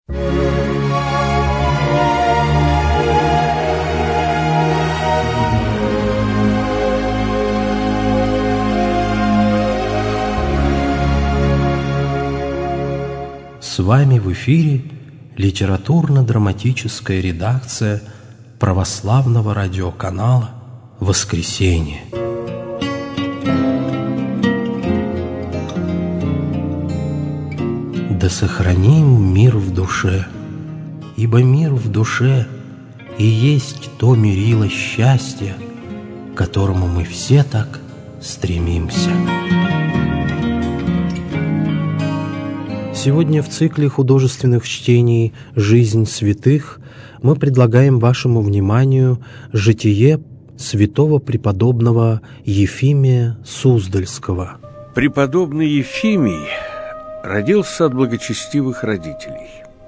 С вами в эфире литературно-драматическая редакция православного радиоканала «Воскресенье». Да сохраним мир в душе, ибо мир в душе и есть то мерило счастья, к которому мы все так стремимся. Сегодня в цикле художественных чтений «Жизнь святых» мы предлагаем вашему вниманию житие святого преподобного Ефимия Суздальского. Преподобный Ефимий родился от благочестивых родителей.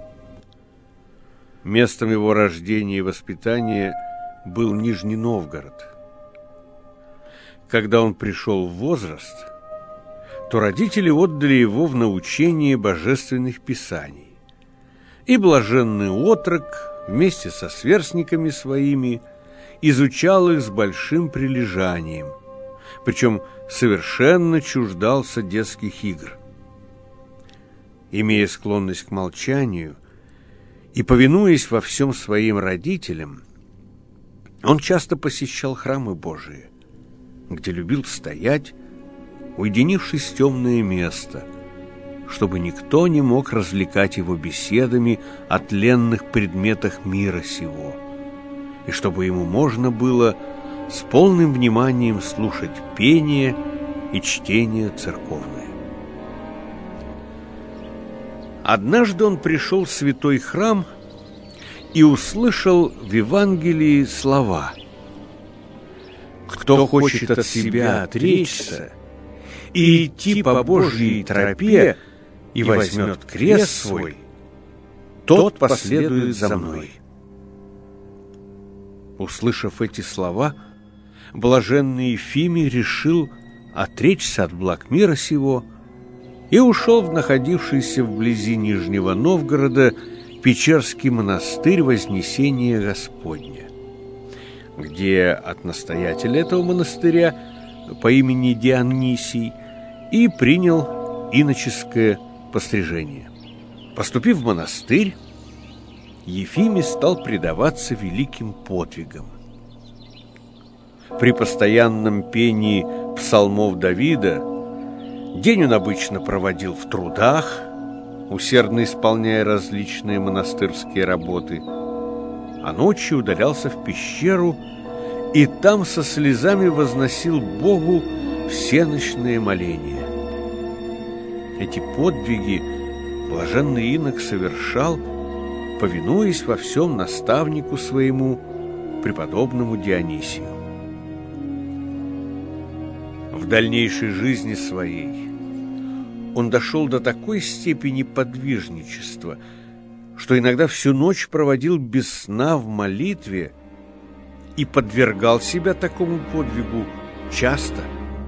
Местом его рождения и воспитания был Нижний Новгород. Когда он пришел в возраст, то родители отдали его в научение божественных писаний. И блаженный отрок вместе со сверстниками своими изучал их с большим прилежанием, причем совершенно чуждался детских игр. Имея склонность к молчанию и повинуясь во всем своим родителям, он часто посещал храмы Божии, где любил стоять, уединившись в темное место, чтобы никто не мог развлекать его беседами о тленных предметах мира сего, и чтобы ему можно было с полным вниманием слушать пение и чтение церковное. Однажды он пришел в святой храм и услышал в Евангелии слова: «Кто хочет от себя отречься и идти по Божьей тропе и возьмет крест свой, тот последует за мной». Услышав эти слова, блаженный Ефимий решил отречься от благ мира сего и ушел в находившийся вблизи Нижнего Новгорода Печерский монастырь Вознесения Господня, где от настоятеля этого монастыря по имени Дионисий и принял иноческое пострижение. Поступив в монастырь, Ефимий стал предаваться великим подвигам. При постоянном пении псалмов Давида день он обычно проводил в трудах, усердно исполняя различные монастырские работы, а ночью удалялся в пещеру и там со слезами возносил Богу всенощные моления. Эти подвиги блаженный инок совершал, повинуясь во всем наставнику своему, преподобному Дионисию. В дальнейшей жизни своей он дошел до такой степени подвижничества, что иногда всю ночь проводил без сна в молитве и подвергал себя такому подвигу часто.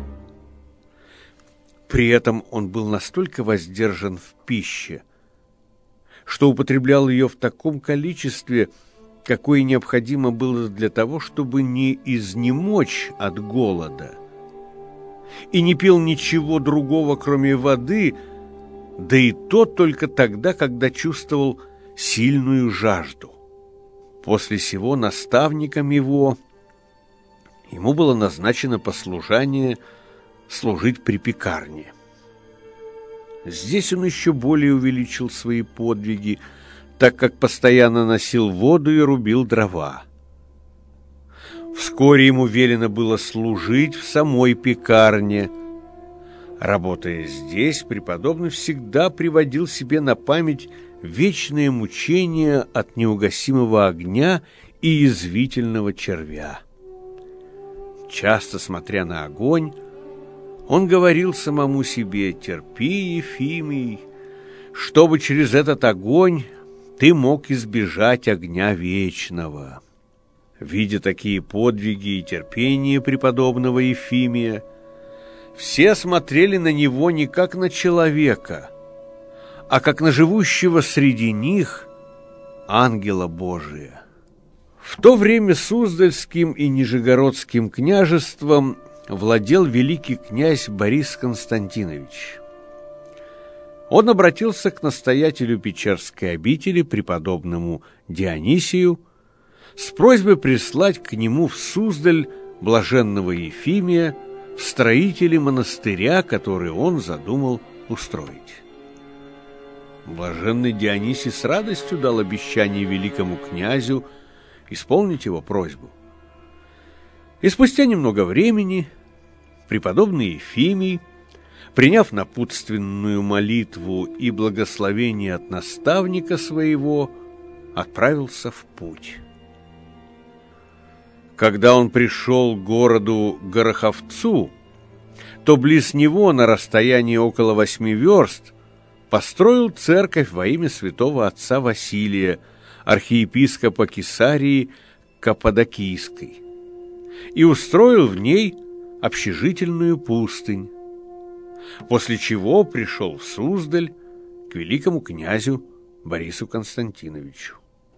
При этом он был настолько воздержан в пище, что употреблял ее в таком количестве, какое необходимо было для того, чтобы не изнемочь от голода, и не пил ничего другого, кроме воды, да и то только тогда, когда чувствовал сильную жажду. После сего наставником ему было назначено послушание служить при пекарне. Здесь он еще более увеличил свои подвиги, так как постоянно носил воду и рубил дрова. Вскоре ему велено было служить в самой пекарне. Работая здесь, преподобный всегда приводил себе на память вечные мучения от неугасимого огня и язвительного червя. Часто смотря на огонь, он говорил самому себе: «Терпи, Ефимий, чтобы через этот огонь ты мог избежать огня вечного». Видя такие подвиги и терпение преподобного Ефимия, все смотрели на него не как на человека, а как на живущего среди них ангела Божия. В то время Суздальским и Нижегородским княжеством владел великий князь Борис Константинович. Он обратился к настоятелю Печерской обители, преподобному Дионисию, с просьбой прислать к нему в Суздаль блаженного Ефимия в строители монастыря, который он задумал устроить. Блаженный Дионисий с радостью дал обещание великому князю исполнить его просьбу. И спустя немного времени преподобный Ефимий, приняв напутственную молитву и благословение от наставника своего, отправился в путь. Когда он пришел к городу Гороховцу, то близ него на расстоянии около 8 верст построил церковь во имя святого отца Василия, архиепископа Кесарии Каппадокийской, и устроил в ней общежительную пустынь, после чего пришел в Суздаль к великому князю Борису Константиновичу.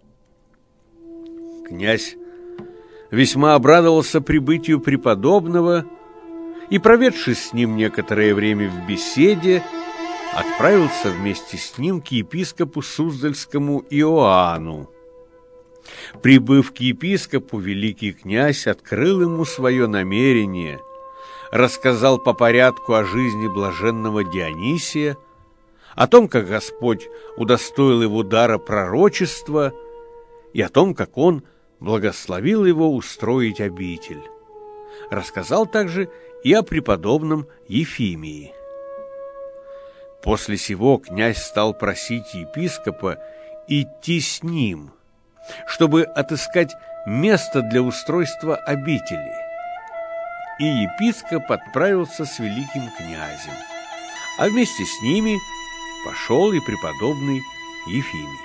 Князь весьма обрадовался прибытию преподобного и, проведшись с ним некоторое время в беседе, отправился вместе с ним к епископу Суздальскому Иоанну. Прибыв к епископу, великий князь открыл ему свое намерение, рассказал по порядку о жизни блаженного Дионисия, о том, как Господь удостоил его дара пророчества, и о том, как он благословил его устроить обитель. Рассказал также и о преподобном Ефимии. После сего князь стал просить епископа идти с ним, чтобы отыскать место для устройства обители. И епископ отправился с великим князем, а вместе с ними пошел и преподобный Ефимий.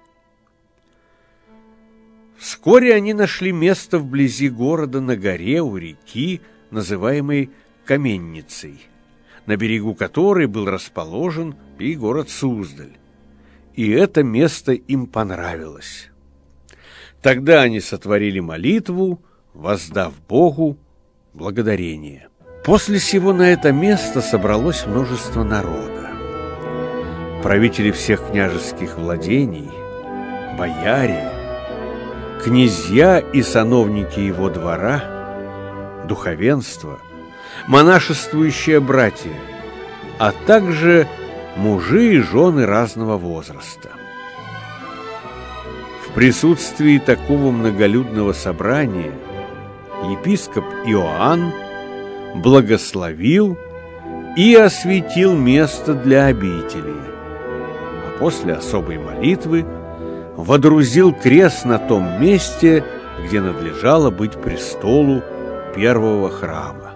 Вскоре они нашли место вблизи города на горе у реки, называемой Каменницей, на берегу которой был расположен и город Суздаль. И это место им понравилось. Тогда они сотворили молитву, воздав Богу благодарение. После сего на это место собралось множество народа. Правители всех княжеских владений, бояре, князья и сановники его двора, духовенство, монашествующие братья, а также мужи и жены разного возраста. В присутствии такого многолюдного собрания епископ Иоанн благословил и осветил место для обители, а после особой молитвы водрузил крест на том месте, где надлежало быть престолу первого храма.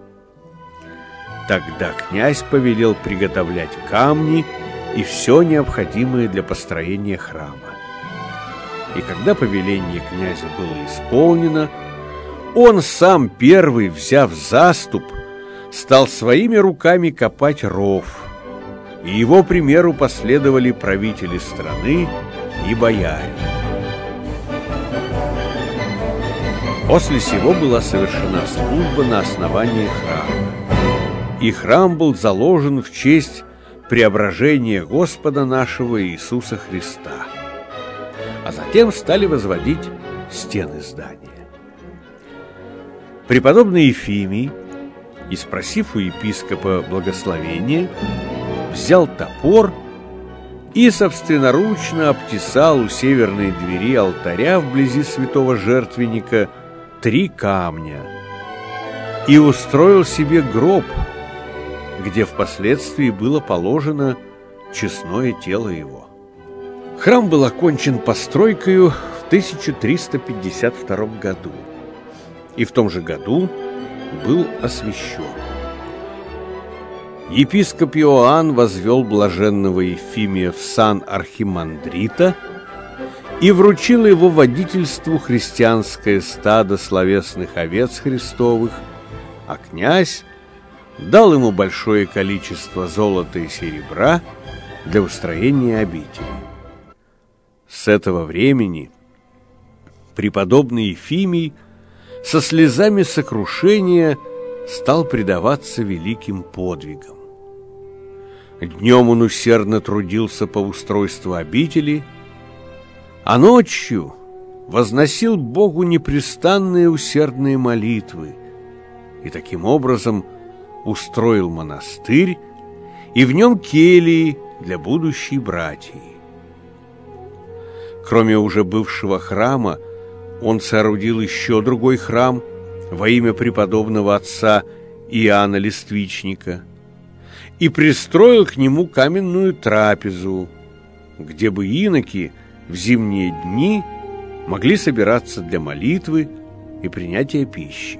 Тогда князь повелел приготовлять камни и все необходимое для построения храма. И когда повеление князя было исполнено, он сам первый, взяв заступ, стал своими руками копать ров, и его примеру последовали правители страны и бояре. После сего была совершена служба на основании храма, и храм был заложен в честь преображения Господа нашего Иисуса Христа, а затем стали возводить стены здания. Преподобный Ефимий, и спросив у епископа благословения, взял топор и собственноручно обтесал у северной двери алтаря вблизи святого жертвенника 3 камня и устроил себе гроб, где впоследствии было положено честное тело его. Храм был окончен постройкою в 1352 году, и в том же году был освящен. Епископ Иоанн возвел блаженного Ефимия в сан архимандрита и вручил его водительству христианское стадо словесных овец Христовых, а князь дал ему большое количество золота и серебра для устроения обители. С этого времени преподобный Ефимий со слезами сокрушения стал предаваться великим подвигам. Днем он усердно трудился по устройству обители, а ночью возносил Богу непрестанные усердные молитвы и таким образом устроил монастырь и в нем келии для будущей братьи. Кроме уже бывшего храма, он соорудил еще другой храм во имя преподобного отца Иоанна Листвичника и пристроил к нему каменную трапезу, где бы иноки в зимние дни могли собираться для молитвы и принятия пищи.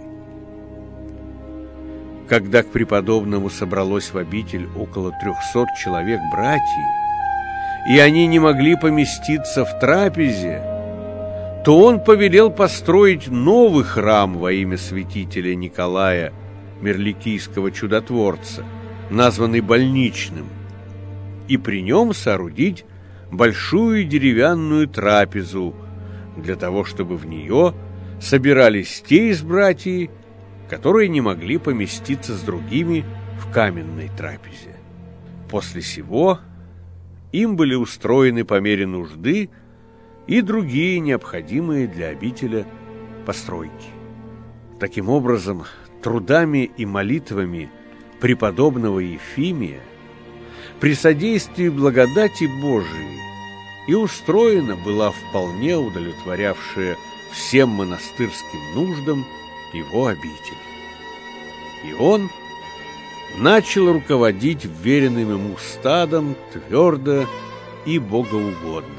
Когда к преподобному собралось в обитель около 300 человек братьев, и они не могли поместиться в трапезе, то он повелел построить новый храм во имя святителя Николая, мирликийского чудотворца, названный Больничным, и при нем соорудить большую деревянную трапезу для того, чтобы в нее собирались те из братьев, которые не могли поместиться с другими в каменной трапезе. После сего им были устроены по мере нужды и другие необходимые для обителя постройки. Таким образом, трудами и молитвами преподобного Ефимия при содействии благодати Божией и устроена была вполне удовлетворявшая всем монастырским нуждам его обитель. И он начал руководить вверенным ему стадом твердо и богоугодно.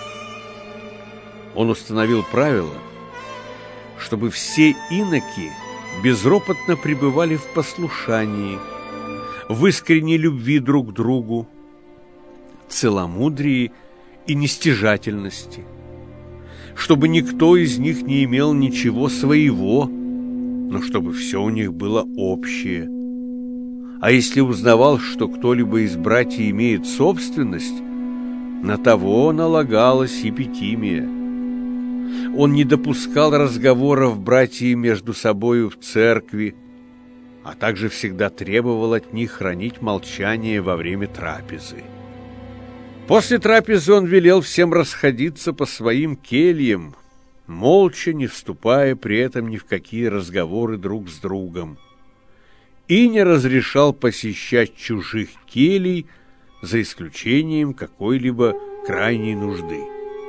Он установил правило, чтобы все иноки безропотно пребывали в послушании, в искренней любви друг к другу, целомудрии и нестяжательности, чтобы никто из них не имел ничего своего, но чтобы все у них было общее. А если узнавал, что кто-либо из братьев имеет собственность, на того налагалась епитимия. Он не допускал разговоров братьев между собою в церкви, а также всегда требовал от них хранить молчание во время трапезы. После трапезы он велел всем расходиться по своим кельям, молча, не вступая при этом ни в какие разговоры друг с другом, и не разрешал посещать чужих келий за исключением какой-либо крайней нужды.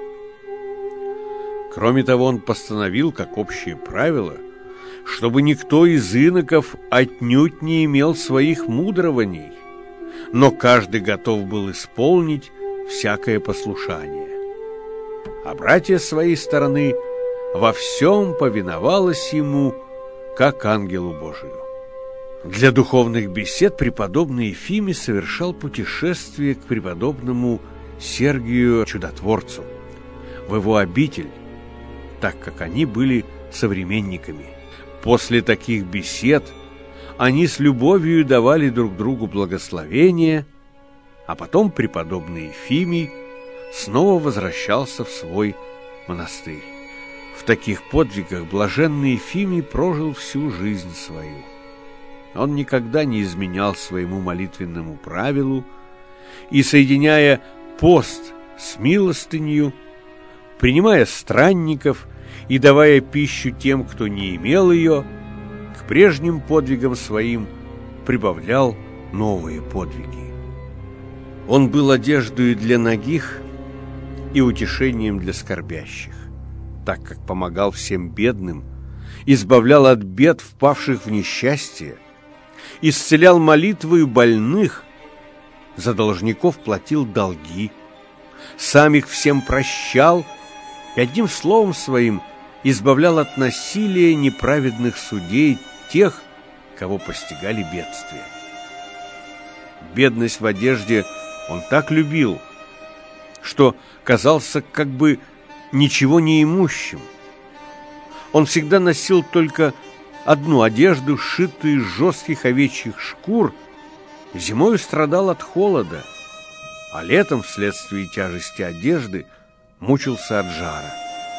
Кроме того, он постановил, как общее правило, чтобы никто из иноков отнюдь не имел своих мудрований, но каждый готов был исполнить всякое послушание. А братья с своей стороны во всем повиновалось ему, как ангелу Божию. Для духовных бесед преподобный Ефимий совершал путешествие к преподобному Сергию Чудотворцу в его обитель, так как они были современниками. После таких бесед они с любовью давали друг другу благословение, а потом преподобный Ефимий снова возвращался в свой монастырь. В таких подвигах блаженный Ефимий прожил всю жизнь свою. Он никогда не изменял своему молитвенному правилу и, соединяя пост с милостынью, принимая странников и давая пищу тем, кто не имел ее, к прежним подвигам своим прибавлял новые подвиги. Он был одеждой для нагих и утешением для скорбящих, так как помогал всем бедным, избавлял от бед впавших в несчастье, исцелял молитвою больных, за должников платил долги, сам их всем прощал и одним словом своим избавлял от насилия неправедных судей тех, кого постигали бедствия. Бедность в одежде он так любил, что казался как бы ничего не имущим. Он всегда носил только одну одежду, сшитую из жестких овечьих шкур, зимою страдал от холода а летом вследствие тяжести одежды мучился от жара.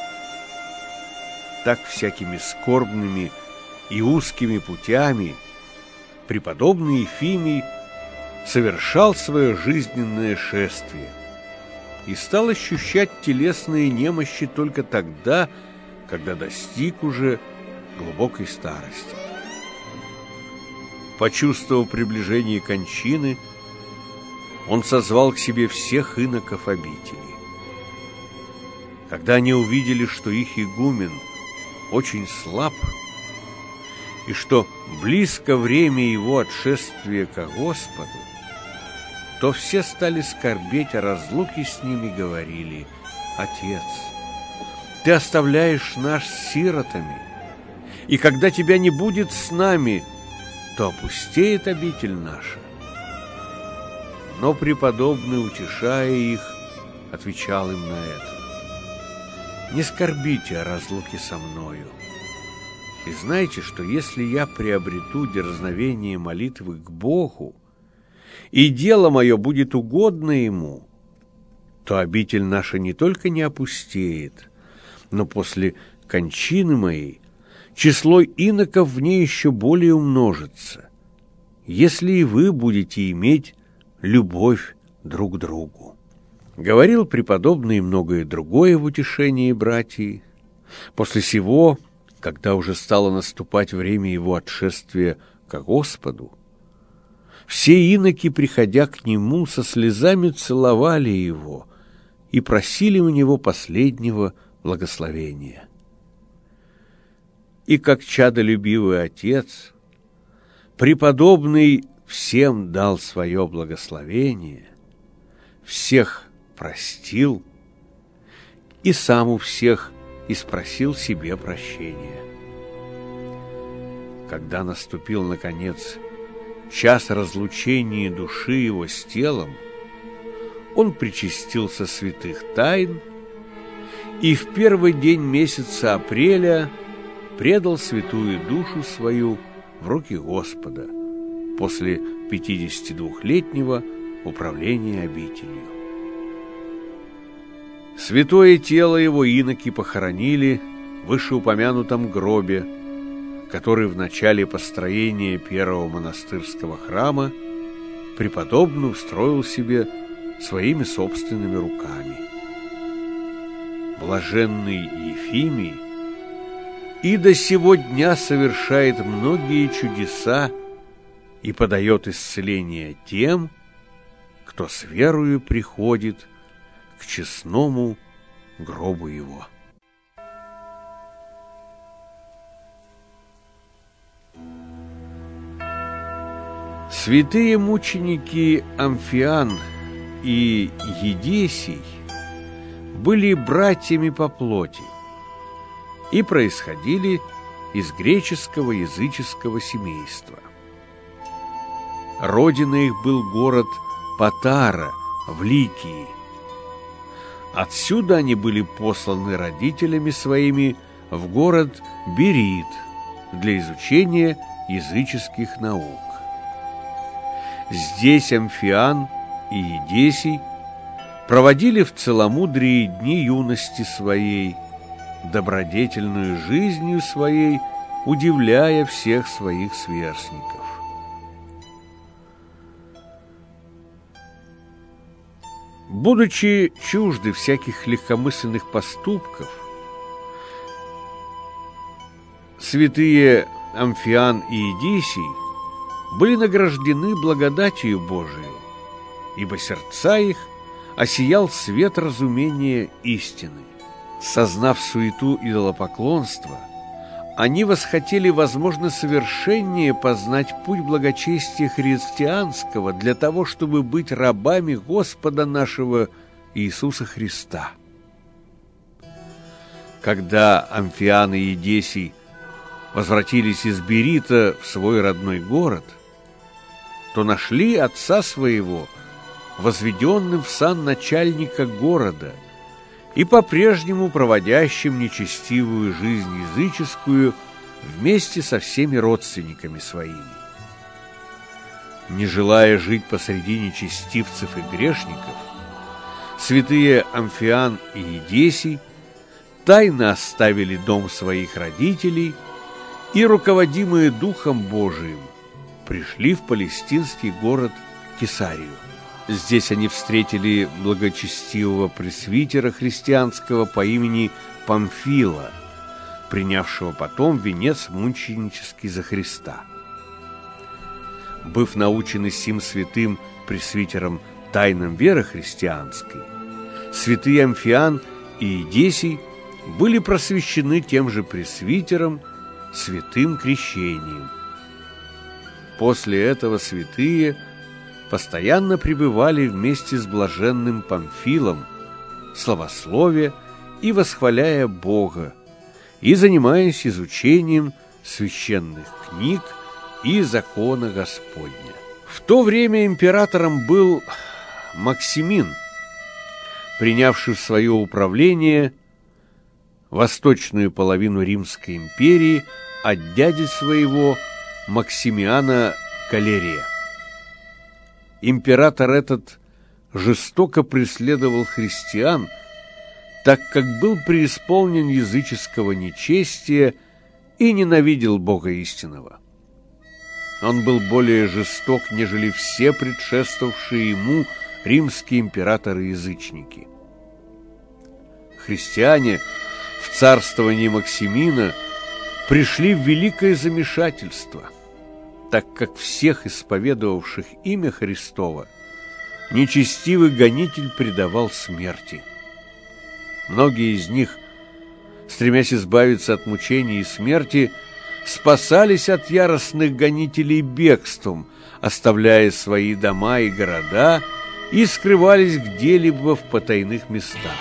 Так всякими скорбными и узкими путями преподобный Ефимий совершал свое жизненное шествие и стал ощущать телесные немощи только тогда, когда достиг уже глубокой старости. Почувствовав приближение кончины, он созвал к себе всех иноков обители. Когда они увидели, что их игумен очень слаб, и что близко время его отшествия ко Господу, то все стали скорбеть о разлуке с ним и говорили: «Отец, ты оставляешь нас сиротами, и когда тебя не будет с нами, то опустеет обитель наша». Но преподобный, утешая их, отвечал им на это: «Не скорбите о разлуке со мною, и знайте, что если я приобрету дерзновение молитвы к Богу, и дело мое будет угодно Ему, то обитель наша не только не опустеет, но после кончины моей число иноков в ней еще более умножится, если и вы будете иметь любовь друг к другу». Говорил преподобный многое другое в утешении братьев. После сего, когда уже стало наступать время его отшествия ко Господу, все иноки, приходя к нему, со слезами целовали его и просили у него последнего благословения. И как чадолюбивый отец, преподобный всем дал свое благословение, всех простил и сам у всех испросил себе прощения. Когда наступил, наконец, час разлучения души его с телом, он причастился святых тайн и в первый день месяца апреля предал святую душу свою в руки Господа после 52-летнего управления обителью. Святое тело его иноки похоронили в вышеупомянутом гробе, который в начале построения первого монастырского храма преподобный устроил себе своими собственными руками. Блаженный Ефимий и до сего дня совершает многие чудеса и подает исцеление тем, кто с верою приходит к честному гробу его. Святые мученики Амфиан и Едесий были братьями по плоти и происходили из греческого языческого семейства. Родина их был город Патара в Ликии. Отсюда они были посланы родителями своими в город Берит для изучения языческих наук. Здесь Амфиан и Едесий проводили в целомудрии дни юности своей, добродетельную жизнью своей, удивляя всех своих сверстников. Будучи чужды всяких легкомысленных поступков, святые Амфиан и Едесий были награждены благодатью Божией, ибо сердца их осиял свет разумения истины. Сознав суету идолопоклонства, они восхотели, возможно, совершеннее познать путь благочестия христианского для того, чтобы быть рабами Господа нашего Иисуса Христа. Когда Амфиан и Едесий возвратились из Берита в свой родной город, то нашли отца своего возведенным в сан начальника города и по-прежнему проводящим нечестивую жизнь языческую вместе со всеми родственниками своими. Не желая жить посреди нечестивцев и грешников, святые Амфиан и Едесий тайно оставили дом своих родителей и, руководимые Духом Божиим, пришли в палестинский город Кесарию. Здесь они встретили благочестивого пресвитера христианского по имени Памфила, принявшего потом венец мученический за Христа. Быв научены сим святым пресвитером тайнам веры христианской, святые Амфиан и Едесий были просвещены тем же пресвитером святым крещением. После этого святые постоянно пребывали вместе с блаженным Памфилом, славословя и восхваляя Бога, и занимаясь изучением священных книг и закона Господня. В то время императором был Максимин, принявший в свое управление восточную половину Римской империи от дяди своего Максимиана Калерия. Император этот жестоко преследовал христиан, так как был преисполнен языческого нечестия и ненавидел Бога истинного. Он был более жесток, нежели все предшествовавшие ему римские императоры-язычники. Христиане в царствовании Максимина пришли в великое замешательство, так как всех исповедовавших имя Христово нечестивый гонитель предавал смерти. Многие из них, стремясь избавиться от мучений и смерти, спасались от яростных гонителей бегством, оставляя свои дома и города, и скрывались где-либо в потайных местах.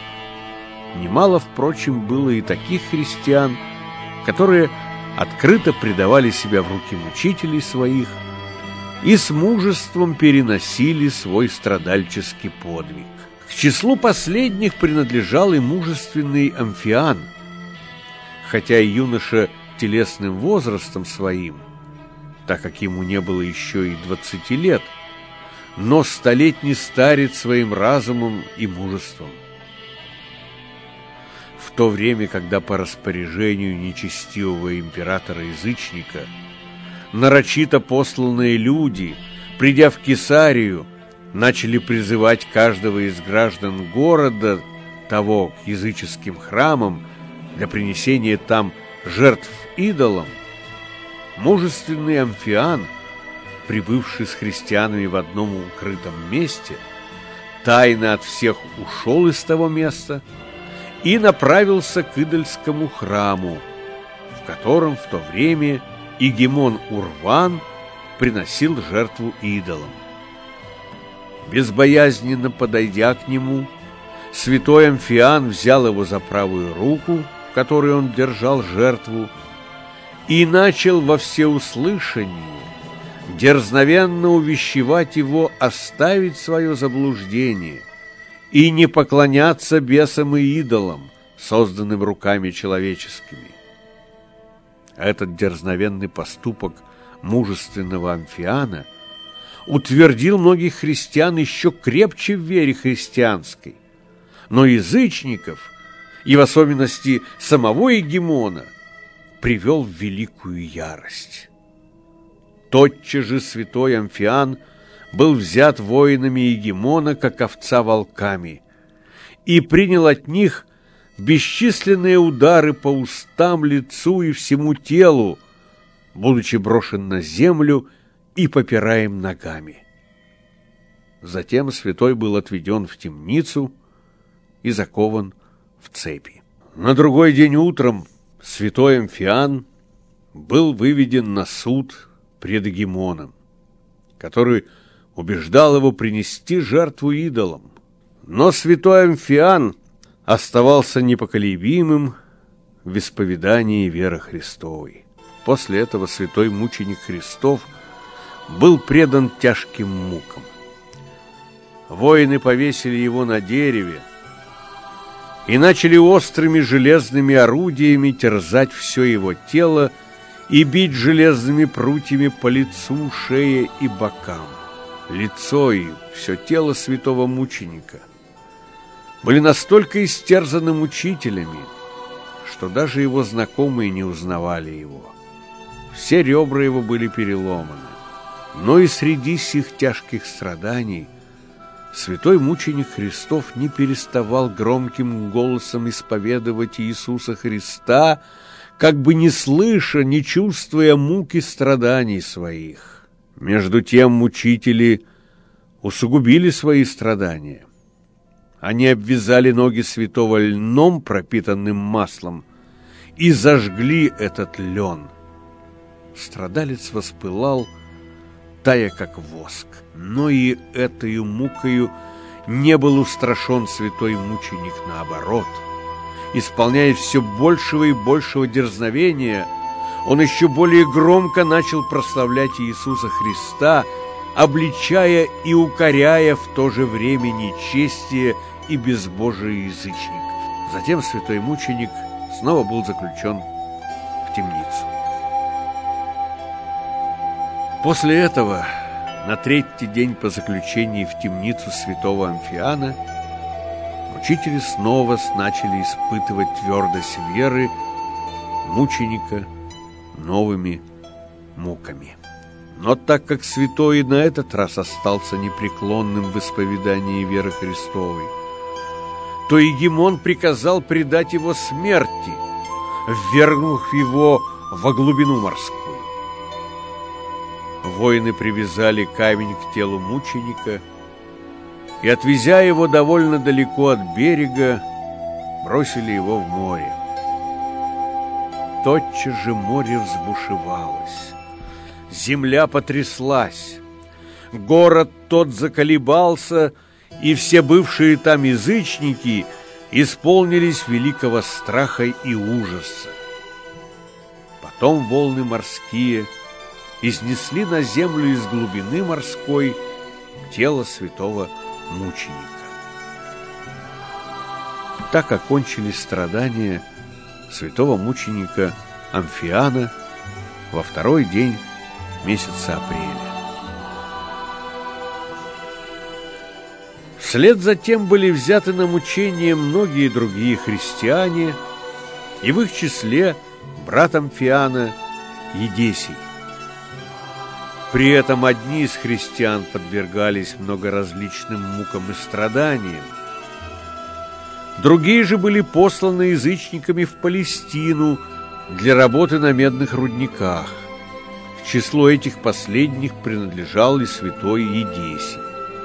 Немало, впрочем, было и таких христиан, которые открыто предавали себя в руки мучителей своих и с мужеством переносили свой страдальческий подвиг. К числу последних принадлежал и мужественный Амфиан, хотя и юноша телесным возрастом своим, так как ему не было еще и 20 лет, но столетний старец своим разумом и мужеством. В то время, когда по распоряжению нечестивого императора-язычника нарочито посланные люди, придя в Кесарию, начали призывать каждого из граждан города того к языческим храмам для принесения там жертв идолам, мужественный Амфиан, прибывший с христианами в одном укрытом месте, тайно от всех ушел из того места и направился к идольскому храму, в котором в то время игемон Урван приносил жертву идолам. Безбоязненно подойдя к нему, святой Амфиан взял его за правую руку, в которой он держал жертву, и начал во всеуслышание дерзновенно увещевать его оставить свое заблуждение и не поклоняться бесам и идолам, созданным руками человеческими. Этот дерзновенный поступок мужественного Амфиана утвердил многих христиан еще крепче в вере христианской, но язычников, и в особенности самого игемона, привел в великую ярость. Тотчас же святой Амфиан был взят воинами игемона, как овца волками, и принял от них бесчисленные удары по устам, лицу и всему телу, будучи брошен на землю и попираем ногами. Затем святой был отведен в темницу и закован в цепи. На другой день утром святой Амфиан был выведен на суд пред игемоном, который убеждал его принести жертву идолам. Но святой Амфиан оставался непоколебимым в исповедании веры Христовой. После этого святой мученик Христов был предан тяжким мукам. Воины повесили его на дереве и начали острыми железными орудиями терзать все его тело и бить железными прутьями по лицу, шее и бокам. Лицо и все тело святого мученика были настолько истерзаны мучителями, что даже его знакомые не узнавали его. Все ребра его были переломаны. Но и среди сих тяжких страданий святой мученик Христов не переставал громким голосом исповедовать Иисуса Христа, как бы не слыша, не чувствуя муки страданий своих. Между тем мучители усугубили свои страдания. Они обвязали ноги святого льном, пропитанным маслом, и зажгли этот лен. Страдалец воспылал, тая как воск. Но и этою мукою не был устрашен святой мученик, наоборот. Исполняя все большего и большего дерзновения, он еще более громко начал прославлять Иисуса Христа, обличая и укоряя в то же время нечестие и безбожие язычников. Затем святой мученик снова был заключен в темницу. После этого, на третий день по заключении в темницу святого Амфиана, мучители снова начали испытывать твердость веры мученика новыми муками. Но так как святой на этот раз остался непреклонным в исповедании веры Христовой, то Егемон приказал предать его смерти, ввергнув его во глубину морскую. Воины привязали камень к телу мученика и, отвезя его довольно далеко от берега, бросили его в море. Тотчас же море взбушевалось, земля потряслась, город тот заколебался, и все бывшие там язычники исполнились великого страха и ужаса. Потом волны морские изнесли на землю из глубины морской тело святого мученика. Так окончились страдания святого мученика Амфиана во второй день месяца апреля. Вслед за тем были взяты на мучение многие другие христиане, и в их числе брат Амфиана Едесий. При этом одни из христиан подвергались многоразличным мукам и страданиям, другие же были посланы язычниками в Палестину для работы на медных рудниках. К числу этих последних принадлежал и святой Едесий.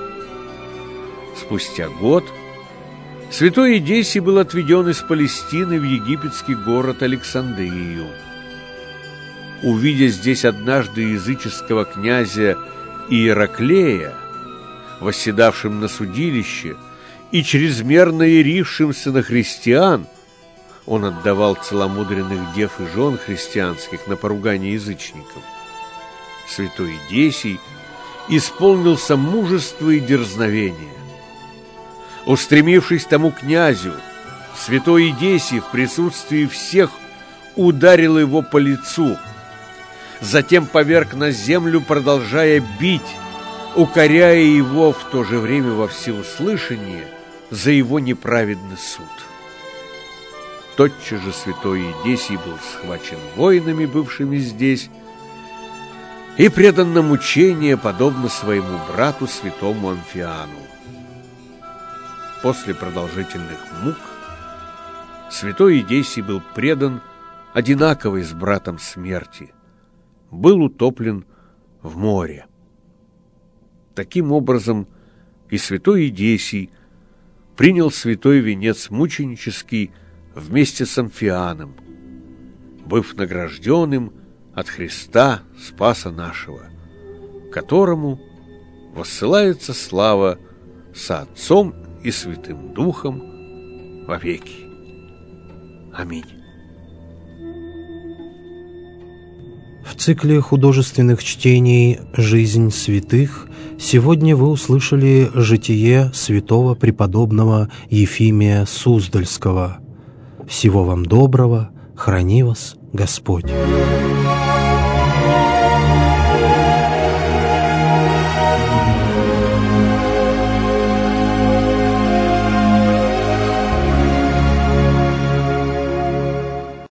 Спустя год святой Едесий был отведен из Палестины в египетский город Александрию. Увидя здесь однажды языческого князя Иераклея, восседавшим на судилище и чрезмерно ярившимся на христиан, он отдавал целомудренных дев и жен христианских на поругание язычников. Святой Едесий исполнился мужества и дерзновения. Устремившись к тому князю, святой Едесий в присутствии всех ударил его по лицу, затем поверг на землю, продолжая бить, укоряя его в то же время во всеуслышание за его неправедный суд. Тотчас же святой Едесий был схвачен воинами, бывшими здесь, и предан на мучение, подобно своему брату святому Амфиану. После продолжительных мук святой Едесий был предан одинаковой с братом смерти, был утоплен в море. Таким образом, и святой Едесий принял святой венец мученический вместе с Амфианом, быв награжденным от Христа Спаса нашего, которому воссылается слава со Отцом и Святым Духом вовеки. Аминь. В цикле художественных чтений «Жизнь святых» сегодня вы услышали житие святого преподобного Ефимия Суздальского. Всего вам доброго, храни вас Господь.